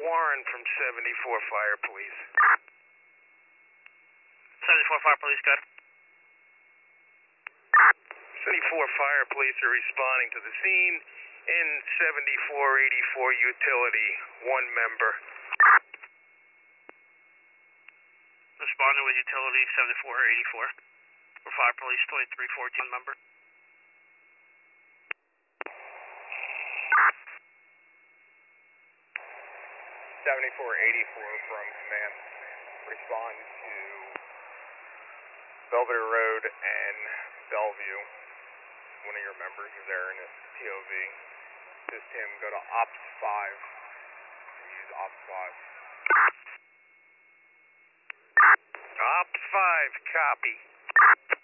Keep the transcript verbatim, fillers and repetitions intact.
Warren from seventy-four Fire Police. seventy-four Fire Police, good. seventy-four Fire Police are responding to the scene in seventy-four eighty-four utility, one member. Responding with utility seventy-four eighty-four. For Fire Police twenty-three fourteen member. seventy-four eighty-four from command. Respond to Belvedere Road and Bellevue. One of your members is there in a P O V. Assist him, go to Ops five. Use Ops five. Ops five, copy.